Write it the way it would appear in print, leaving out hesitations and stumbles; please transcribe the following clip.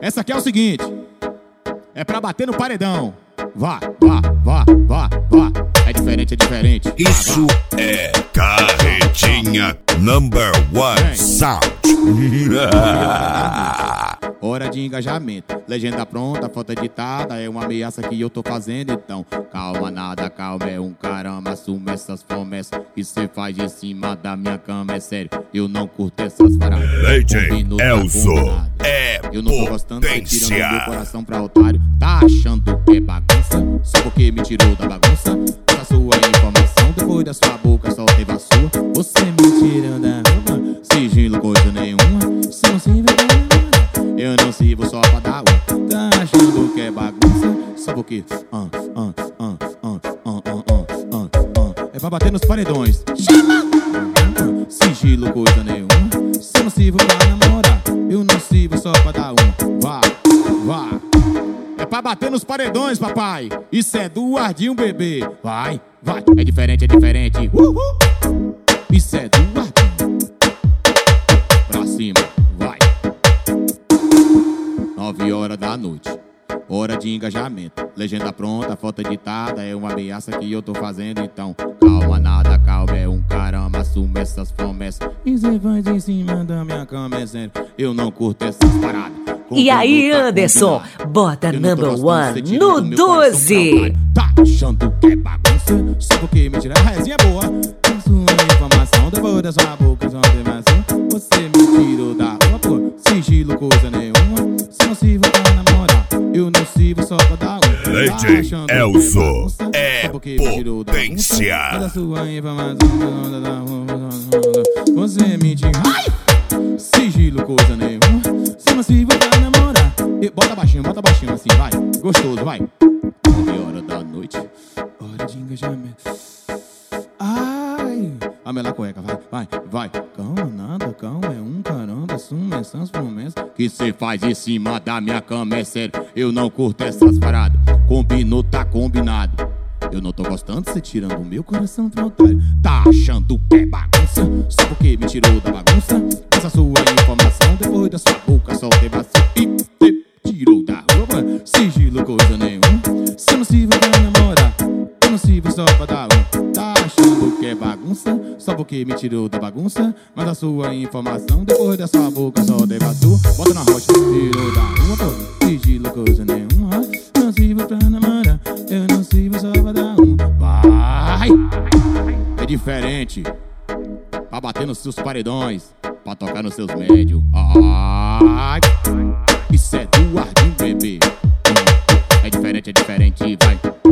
Essa aqui é o seguinte, é pra bater no paredão. Vá, vá, vá, vá, vá. É diferente, é diferente. Isso é Carretinha #1 Sound. Hora de engajamento, legenda pronta, foto editada. É uma ameaça que eu tô fazendo, então calma, nada, calma, é um caramba. Assume essas promessas que cê faz em cima da minha cama. É sério, eu não curto essas paradas. DJ Elzo é eu não tô gostando, cê tirando meu coração pra otário. Tá achando que é bagunça? Só porque me tirou da bagunça. Essa sua informação, depois da sua boca só teve a sua. Você me tirou da roupa, sigilo coisa nenhuma. Se não se eu não sirvo só pra dar um. Tá achando que é bagunça? Só porque é pra bater nos paredões. Chama! Sigilo coisa nenhuma. Se eu não sirvo pra namorar, eu não sirvo só pra dar um. Vá, vá. É pra bater nos paredões, papai. Isso é do Ardinho, bebê. Vai, vai. É diferente, é diferente. Uhul. Isso é do Ardinho. Pra cima, vai. 9 horas da noite, hora de engajamento. Legenda pronta, foto editada. É uma ameaça que eu tô fazendo, então calma, nada, calma, é um caramba. Assume essas promessas e cê faz em cima da minha cama. É sério, eu não curto essas paradas. E aí, Anderson, bota #1 no 12. Tá achando que é bagunça? Só porque mentira, a resenha é boa. Sua informação, depois da sua boca só tem vazão. Você me tirou da rua, pô. Sigilo coisa nenhuma. Se não sirvo pra namorar, eu não sirvo só pra dar um. DJ Elzo é potência. Você me tirou. Sigilo coisa nenhuma. Se não sirvo pra namorar, bota baixinho assim, vai. Gostoso, vai. 9 horas da noite, hora de engajamento. Ai, a mela cueca, vai, vai, vai. Calma, nada, calma, é um caramba. Assume essas promessas que cê faz em cima da minha cama. É sério, eu não curto essas paradas. Combinou, tá combinado. Eu não tô gostando, cê tirando o meu coração pro otário. Tá achando que é bagunça? Só porque me tirou da bagunça. Essa sua informação, depois da sua boca só teve vazio. E te tirou da roupa, sigilo coisa nenhuma. Se eu não sirvo pra namorar, eu não sirvo só pra dar um. Tá achando que é bagunça? Só porque me tirou da bagunça. Mas a sua informação, depois da sua boca só teve vazio. Bota na rocha, tirou da rua, pô. Sigilo coisa nenhuma. Não sirvo pra namorar, eu não sirvo só pra dar um. Vai! É diferente. Pra bater nos seus paredões, pra tocar nos seus médios. Ai! Isso é do Ardinho, bebê. É diferente, vai.